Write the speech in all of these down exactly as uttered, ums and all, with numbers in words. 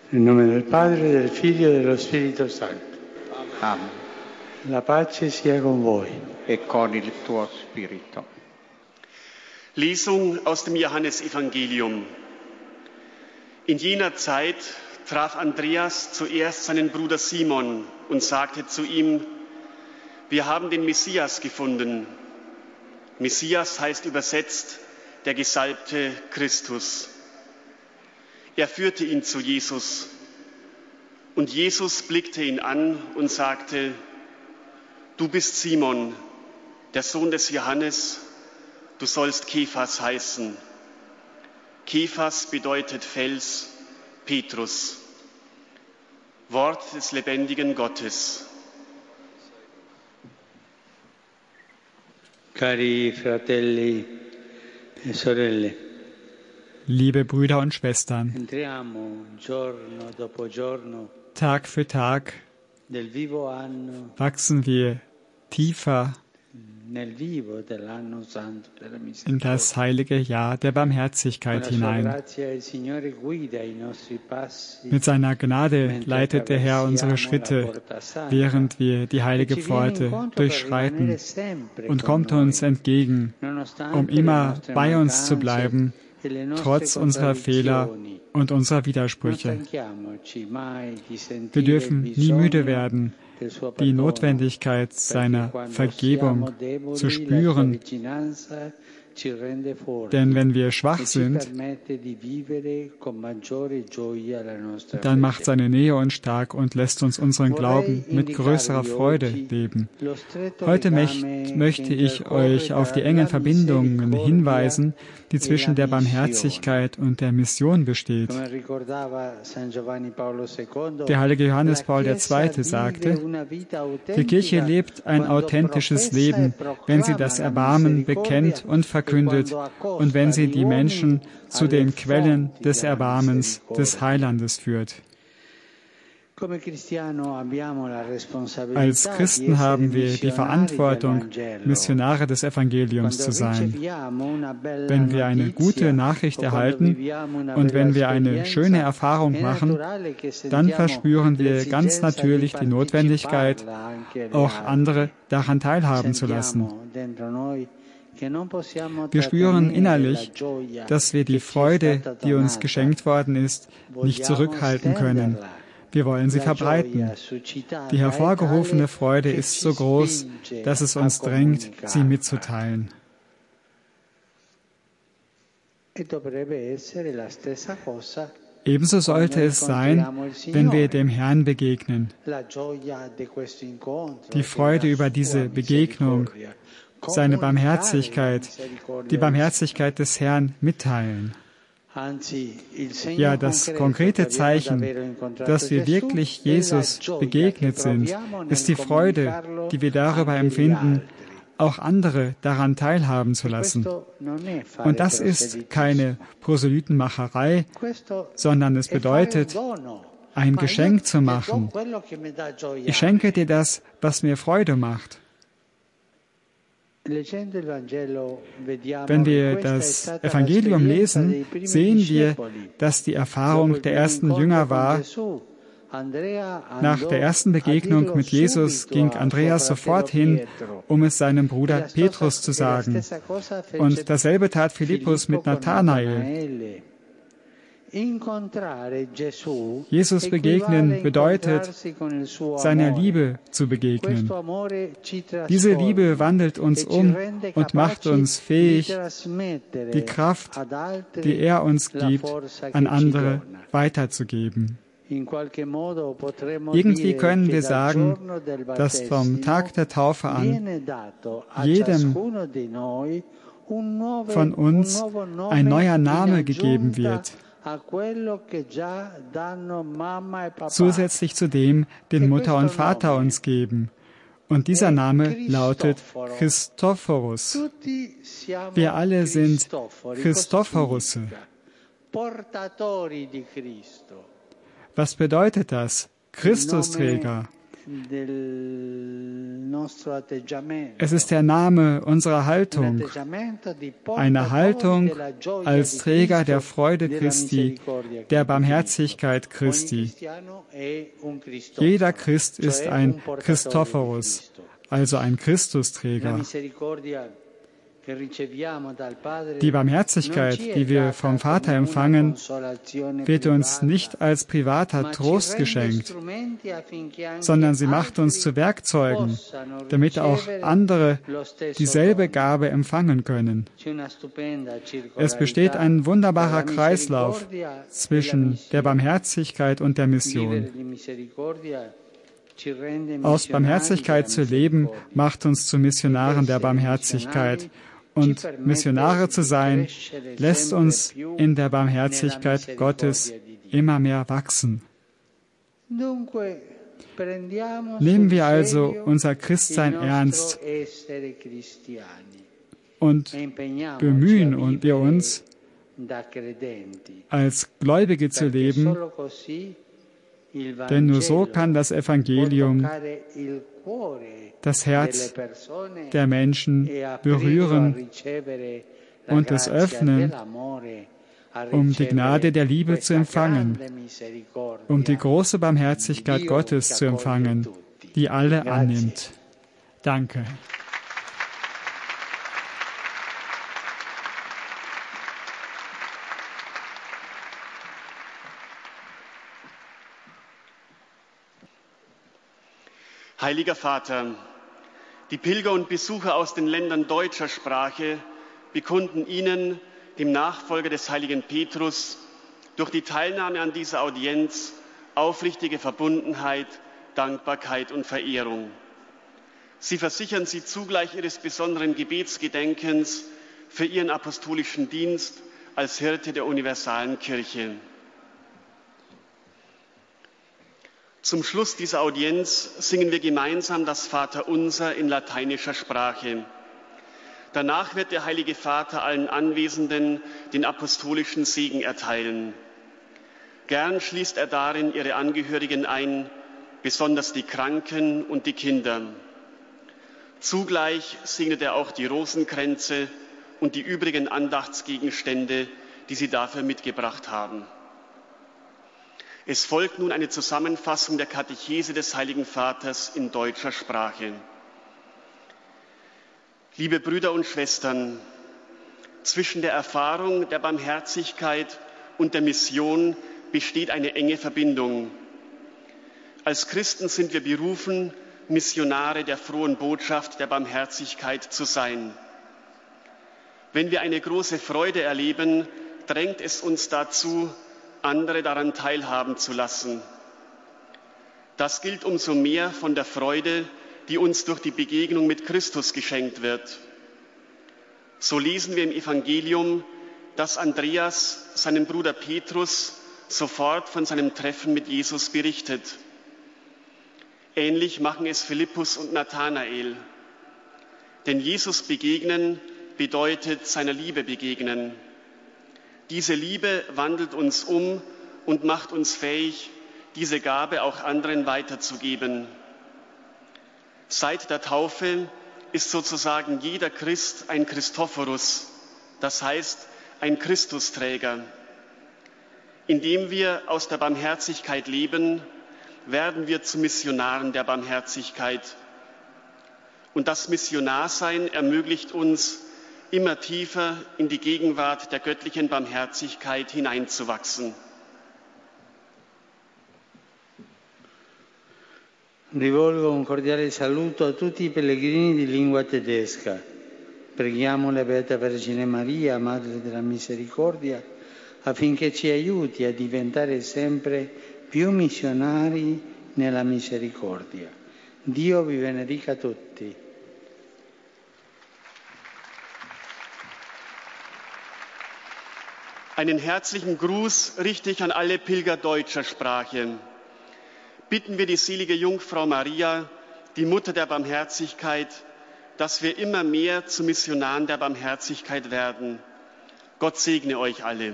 Nel nome del Padre, del Figlio e dello Spirito Santo. Amen. La pace sia con voi. E con il tuo spirito. Lesung aus dem Johannesevangelium. In jener Zeit traf Andreas zuerst seinen Bruder Simon und sagte zu ihm: Wir haben den Messias gefunden. Messias heißt übersetzt der gesalbte Christus. Er führte ihn zu Jesus. Und Jesus blickte ihn an und sagte: Du bist Simon, der Sohn des Johannes, du sollst Kephas heißen. Kephas bedeutet Fels, Petrus. Wort des lebendigen Gottes. Cari fratelli e sorelle, Liebe Brüder und Schwestern, entriamo giorno dopo giorno Tag für Tag nel vivo anno, wachsen wir tiefer nel vivo dell'anno santo della in misericordia. das heilige Jahr der Barmherzigkeit Con la sua hinein. grazia il Signore guida i nostri passi, Mit seiner Gnade mentre leitet der Herr unsere attraversiamo la Schritte, porta santa, während wir die heilige e ci viene Pforte incontro per durchschreiten, rimanere sempre und con kommt uns noi, entgegen, nonostante um le immer nostre bei uns zu mancanze bleiben, e le nostre trotz unserer Fehler contraddizioni. und unserer Non Widersprüche. stanchiamoci mai di Wir sentire il dürfen nie müde bisogno werden, del suo die perdono, Notwendigkeit perché seiner quando Vergebung siamo deboli, zu la sua spüren, vicinanza ci rende forti denn wenn wir e schwach ci sind, permette di vivere con maggiore gioia la nostra dann macht fede. seine Nähe uns stark und lässt uns unseren Glauben mit größerer Freude leben. Lo stretto Heute legame möcht, che möchte ich intercorre euch auf die tra engen la Verbindungen misericordia hinweisen, die e zwischen la der missione. Barmherzigkeit und der Mission besteht. Come ricordava San Giovanni Paolo secondo, Der heilige Johannes la Paul der Chiesa Zweite vive sagte, una vita die Kirche autentica lebt ein quando authentisches professa e Leben, wenn sie proclama das la Erbarmen misericordia bekennt und e verkündet quando accosta und wenn sie die gli Menschen uomini zu alle den Quellen fonti des della Erbarmens des misericordia. Heilandes führt. Come cristiano abbiamo la responsabilità Als Christen di haben essere wir die missionari del Verantwortung, Vangelo. Missionare des Evangeliums zu Quando sein. riceviamo una bella Wenn wir eine notizia gute Nachricht o quando erhalten viviamo una und bella wenn wir eine esperienza, schöne Erfahrung è machen, naturale che dann sentiamo verspüren wir ganz l'esigenza natürlich di die Notwendigkeit, parteciparla anche agli auch altri. andere daran teilhaben zu lassen. Sentiamo dentro noi che non possiamo Wir spüren trattenere innerlich, la gioia dass wir die che ci è Freude, stata die uns donata. geschenkt worden ist, nicht Vogliamo zurückhalten können. stenderla. Wir wollen sie La verbreiten. gioia suscitata Die è hervorgerufene tale Freude che ist ci so groß, spinge dass es a uns drängt, sie comunicarla. mitzuteilen. E dovrebbe essere la stessa cosa Ebenso sollte es sein, wenn wir dem Herrn begegnen. la gioia di questo incontro, Die Freude über diese Begegnung, seine Barmherzigkeit, die Barmherzigkeit des Herrn mitteilen. Ja, das konkrete Zeichen, dass wir wirklich Jesus begegnet sind, ist die Freude, die wir darüber empfinden, auch andere daran teilhaben zu lassen. Und das ist keine Proselytenmacherei, sondern es bedeutet, ein Geschenk zu machen. Ich schenke dir das, was mir Freude macht. Wenn wir das Evangelium lesen, sehen wir, dass die Erfahrung der ersten Jünger war, nach der ersten Begegnung mit Jesus ging Andreas sofort hin, um es seinem Bruder Petrus zu sagen. Und dasselbe tat Philippus mit Nathanael. Jesus begegnen bedeutet, seiner Liebe zu begegnen. Diese Liebe wandelt uns um und macht uns fähig, die Kraft, die er uns gibt, an andere weiterzugeben. Irgendwie können wir sagen, dass vom Tag der Taufe an jedem von uns ein neuer Name gegeben wird, zusätzlich zu dem, den Mutter und Vater uns geben. Und dieser Name lautet Christophorus. Wir alle sind Christophorusse. Was bedeutet das? Christusträger. Es ist der Name unserer Haltung, eine Haltung als Träger der Freude Christi, der Barmherzigkeit Christi. Jeder Christ ist ein Christophorus, also ein Christusträger. Die Barmherzigkeit, die wir vom Vater empfangen, wird uns nicht als privater Trost geschenkt, sondern sie macht uns zu Werkzeugen, damit auch andere dieselbe Gabe empfangen können. Es besteht ein wunderbarer Kreislauf zwischen der Barmherzigkeit und der Mission. Aus Barmherzigkeit zu leben, macht uns zu Missionaren der Barmherzigkeit. Und Missionare zu sein, lässt uns in der Barmherzigkeit Gottes immer mehr wachsen. Nehmen wir also unser Christsein ernst und bemühen wir uns, als Gläubige zu leben, denn nur so kann das Evangelium das Herz der Menschen berühren und es öffnen, um die Gnade der Liebe zu empfangen, um die große Barmherzigkeit Gottes zu empfangen, die alle annimmt. Danke. Heiliger Vater, die Pilger und Besucher aus den Ländern deutscher Sprache bekunden Ihnen, dem Nachfolger des heiligen Petrus, durch die Teilnahme an dieser Audienz aufrichtige Verbundenheit, Dankbarkeit und Verehrung. Sie versichern Sie zugleich Ihres besonderen Gebetsgedenkens für Ihren apostolischen Dienst als Hirte der universalen Kirche. Zum Schluss dieser Audienz singen wir gemeinsam das Vaterunser in lateinischer Sprache. Danach wird der Heilige Vater allen Anwesenden den apostolischen Segen erteilen. Gern schließt er darin ihre Angehörigen ein, besonders die Kranken und die Kinder. Zugleich segnet er auch die Rosenkränze und die übrigen Andachtsgegenstände, die sie dafür mitgebracht haben. Es folgt nun eine Zusammenfassung der Katechese des Heiligen Vaters in deutscher Sprache. Liebe Brüder und Schwestern, zwischen der Erfahrung der Barmherzigkeit und der Mission besteht eine enge Verbindung. Als Christen sind wir berufen, Missionare der frohen Botschaft der Barmherzigkeit zu sein. Wenn wir eine große Freude erleben, drängt es uns dazu, andere daran teilhaben zu lassen. Das gilt umso mehr von der Freude, die uns durch die Begegnung mit Christus geschenkt wird. So lesen wir im Evangelium, dass Andreas seinem Bruder Petrus sofort von seinem Treffen mit Jesus berichtet. Ähnlich machen es Philippus und Nathanael. Denn Jesus begegnen bedeutet seiner Liebe begegnen. Diese Liebe wandelt uns um und macht uns fähig, diese Gabe auch anderen weiterzugeben. Seit der Taufe ist sozusagen jeder Christ ein Christophorus, das heißt ein Christusträger. Indem wir aus der Barmherzigkeit leben, werden wir zu Missionaren der Barmherzigkeit. Und das Missionarsein ermöglicht uns, immer tiefer in die Gegenwart der göttlichen Barmherzigkeit hineinzuwachsen. Rivolgo un cordiale saluto a tutti i pellegrini di lingua tedesca. Preghiamo la Beata Vergine Maria, Madre della Misericordia, affinché ci aiuti a diventare sempre più missionari nella misericordia. Dio vi benedica tutti. Einen herzlichen Gruß richte ich an alle Pilger deutscher Sprache. Bitten wir die selige Jungfrau Maria, die Mutter der Barmherzigkeit, dass wir immer mehr zu Missionaren der Barmherzigkeit werden. Gott segne euch alle.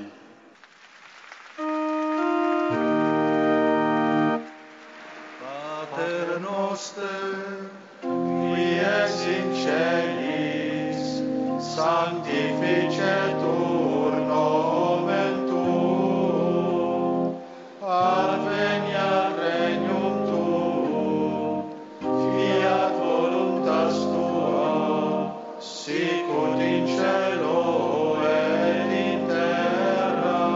Pater noster, qui es in celis, sanctificetur nomen tuum, adveniat regnum tuum, fiat voluntas tua, sicut in cielo et in terra.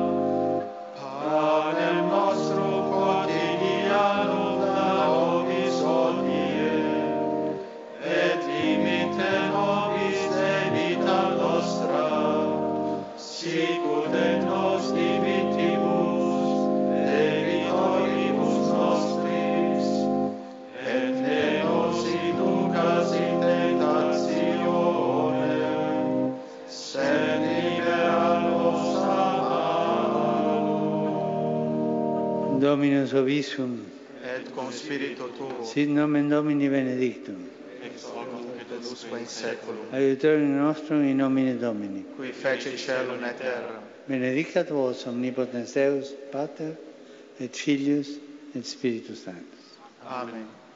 Panem nostrum quotidianum da nobis hodie, et limite nobis debita nostra, sicut et nos dimittimus debitoribus nostris, et ne nos inducas in tentationem, sed libera nos a malo. Dominus Obisum, Et cum spiritu tuo, sit nomen Domini benedictum, ex hoc et usque in saeculum, aiutorium nostrum in nomine Domini. qui fece caelum et terra. Benedicat vos omnipotens Deus, Pater, et Filius, et Spiritus Sanctus. Amen.